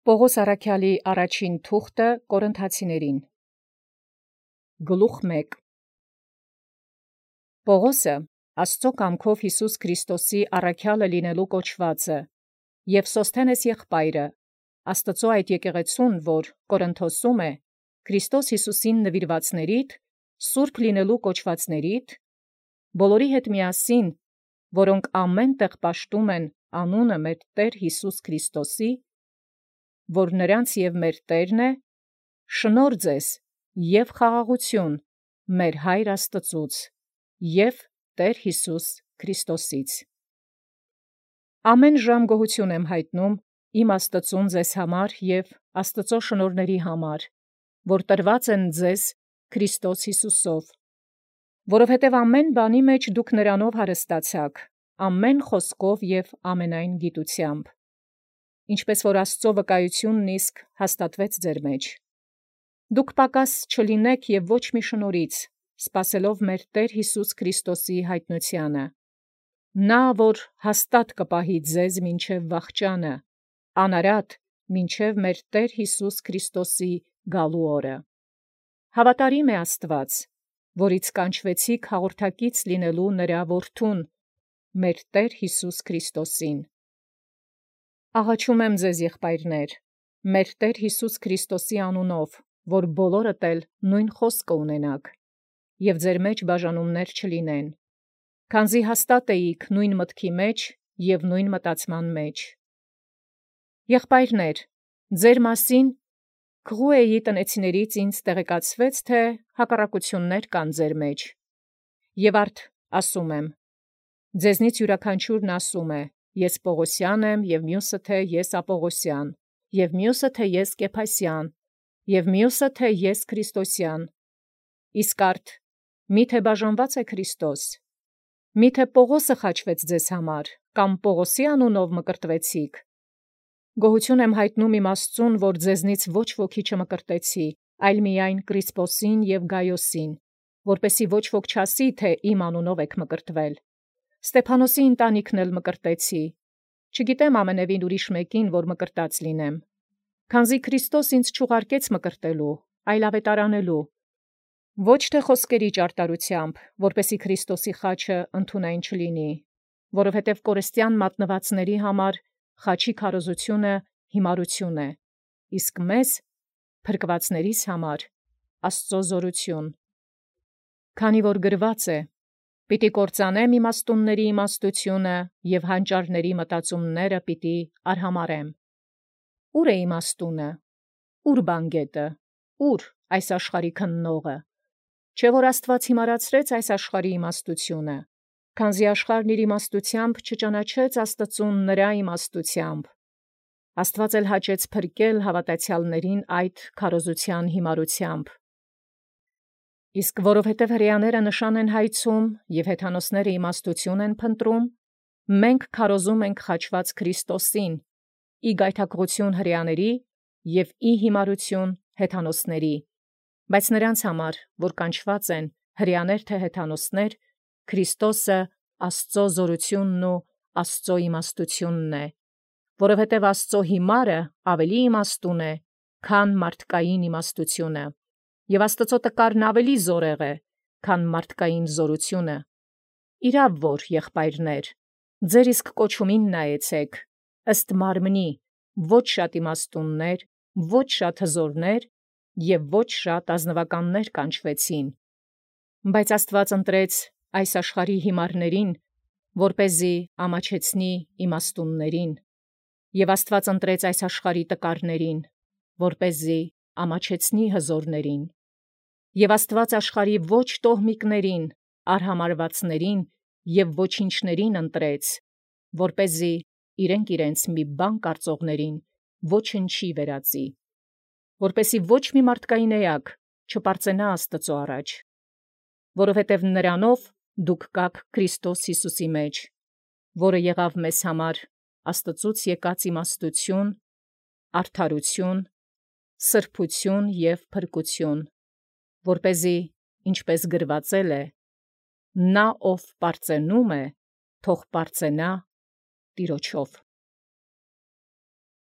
Պողոս առաքյալի առաջին թուղթը Կորինթացիներին։ Գլուխ 1. Պողոսը Աստծո կամքով Յիսուս Քրիստոսի առաքյալը լինելու կոչվածը, և Սոսթենես եղբայրը, Աստծո այդ եկեղեցուն, որ Կորինթոսում է, Քրիստոս Յիսուսին նվիրվածներիդ, սուրբ լինելու կոչվածներիդ, բոլորի հետ միասին, որոնք ամեն տեղ պաշտում են անունը մեր Տեր Յիսուս Քրիստոսի, որ նրանց և մեր Տերն է, շնորհ ձեզ և խաղաղություն մեր Հայր Աստծուց և Տեր Յիսուս Քրիստոսից։ Ամեն ժամ գոհություն եմ հայտնում իմ Աստծուն ձեզ համար և Աստծո շնորհների համար, որ տրված են ձեզ Քրիստոս Յիսուսով, որովհետև ամեն բանի մեջ դուք նրանով հարստացաք, ամեն խոսքով և ամենայն գիտությամբ, ինչպես որ Աստծո վկայությունն իսկ հաստատվեց ձեր մեջ։ Դուք պակաս չլինեք և ոչ մի շնորհից, սպասելով մեր Տեր Յիսուս Քրիստոսի հայտնութեանը, նա, որ հաստատ կպահի ձեզ մինչև վախճանը, անարատ մինչև մեր Տեր Յիսուս Քրիստոսի գալու օրը։ Հավատարիմ է Աստված, որից կանչվեցիք հաղորդակից լինելու նրա որդուն, մեր Տեր Յիսուս Քրիստոսին։ Աղաչում եմ ձեզ, եղբայրներ, մեր Տեր Յիսուս Քրիստոսի անունով, որ բոլորդ էլ նույն խոսքը ունենաք, և ձեր մեջ բաժանումներ չլինեն, քանզի հաստատ էիք նույն մտքի մեջ և նույն մտածման մեջ։ Եղբայրներ, ձեր մասին Քղուեի տնեցիներից ինձ տեղեկացվեց, թե հակառակություններ կան ձեր մեջ, և արդ ասում եմ, ձեզնից յուրաքանչյուրն ասում է. ես Պողոսյան եմ, և մյուսը թե ես Ապողոսյան, և մյուսը թե ես Կեփասյան, և մյուսը թե ես Քրիստոսյան։ Իսկ արդ մի՞թե բաժանված է Քրիստոս։ Մի՞թե Պողոսը խաչվեց ձեզ համար, կամ Պողոսի անունով մկրտվեցիք։ Գոհություն եմ հայտնում իմ Աստծուն, որ ձեզնից ոչ ոքի չմկրտեցի, այլ միայն Կրիսպոսին և Գայոսին, որպեսզի ոչ ոք չասի, թե իմ անունով եք մկրտվել։ Ստեփանոսի ընտանիքն էլ մկրտեցի։ Չգիտեմ ամենևին ուրիշ մեկին, որ մկրտած լինեմ, քանզի Քրիստոս ինձ չուղարկեց մկրտելու, այլ ավետարանելու, ոչ թե խոսքերի ճարտարությամբ, որպեսզի Քրիստոսի խաչը ընդունայն չլինի, որովհետև կորստյան մատնվածների համար խաչի քարոզությունը հիմարություն է, իսկ մեզ, փրկվածներիս համար, Աստծո զորություն։ Քանի որ գրված է. «Պիտի կործանեմ իմաստունների իմաստությունը և հանճարների մտածումները պիտի արհամարեմ»։ Ուր է իմաստունը, ուր բանգետը, ուր այս աշխարհի քննողը։ Չէ՞ որ Աստված հիմարացրեց այս աշխարհի իմաստությունը, քանզի աշխարհն իր իմաստությամբ չճանաչեց Աստծուն նրա իմաստությամբ։ Աստված էլ հաճեց փրկել հավատացյալներին այդ քարոզության հիմարությամբ։ Իսկ որովհետև հրեաները նշան են հայցում և հեթանոսները իմաստություն են փնտրում, մենք քարոզում ենք խաչված Քրիստոսին, ի գայթակղություն հրեաների և ի հիմարություն հեթանոսների, բայց նրանց համար, որ կանչված են, հրեաներ թե հեթանոսներ, Քրիստոսը Աստծո զորությունն ու Աստծո իմաստությունն է, որովհետև Աստծո հիմարը ավելի իմաստուն է, քան մարդկային իմաստությունը, և Աստծո տկարն ավելի զորեղ է, քան մարդկային զորությունը։ Իրավ որ, եղբայրներ, ձեր իսկ կոչումին նայեցեք, ըստ մարմնի, ոչ շատ իմաստուններ, ոչ շատ հզորներ և ոչ շատ ազնվականներ կանչվեցին, բայց Աստված ընտրեց այս աշխարհի հիմարներին, որպեսզի ամաչեցնի իմաստուններին, և Աստված ընտրեց այս աշխարհի տկարներին, որպեսզի ամաչեցնի հզորներին, և Աստված աշխարհի ոչ տոհմիկներին, արհամարհվածներին և ոչինչներին ընտրեց, որպեսզի իրենք իրենց մի բան կարծողներին ոչնչի վերածի, որպեսզի ոչ մի մարդկային էակ չպարծենա Աստծո առաջ, որովհետև նրանով դուք կաք Քրիստոս Յիսուսի մեջ, որը եղավ մեզ համար Աստծուց եկած իմաստություն, արդարություն, սրբություն և փրկություն, որպեսզի, ինչպես գրվածել է. «Նա, ով պարծենում է, թող պարծենա Տիրոջով»։